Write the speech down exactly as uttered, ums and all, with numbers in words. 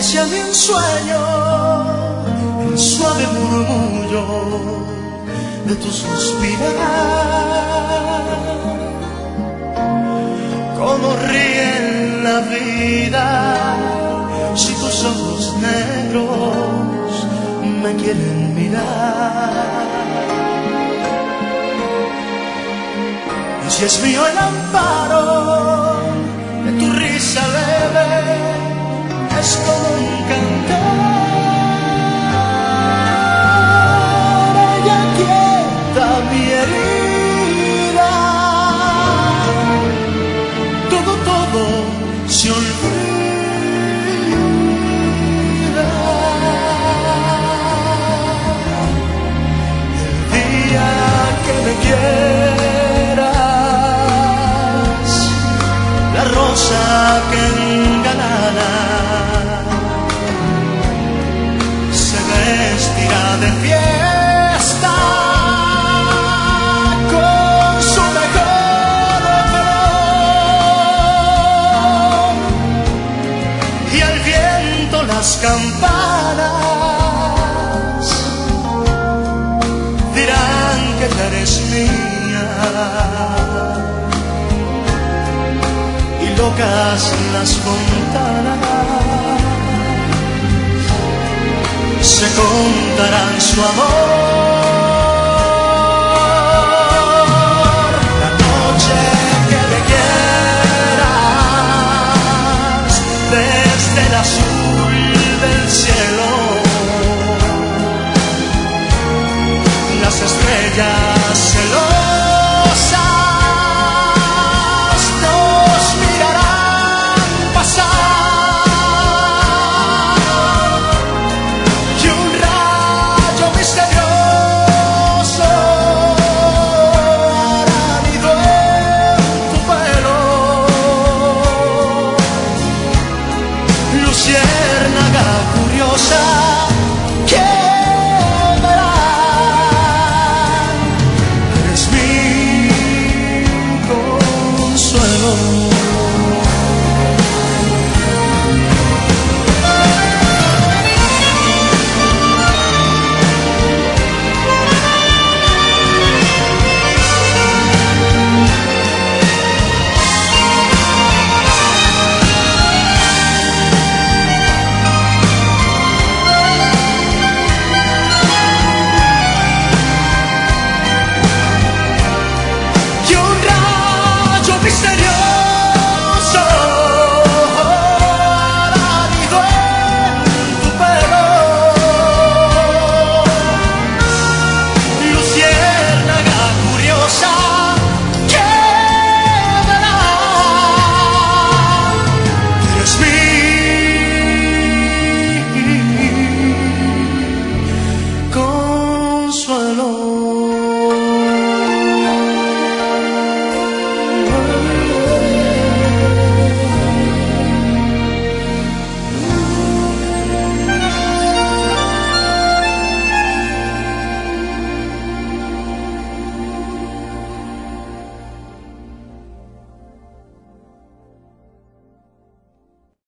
dice a mí en sueño, el suave murmullo de tu suspirar. Cómo ríe la vida si tus ojos negros me quieren mirar. Y si es mío el amparo de tu risa leve, es como un cantar. Ella quieta mi herida, todo, todo se olvida. El día que me quieras, la rosa que engalana se vestirá de fiesta con su mejor flor, y al viento las campanas dirán que ya eres mía, y locas las fontanas se contarán su amor.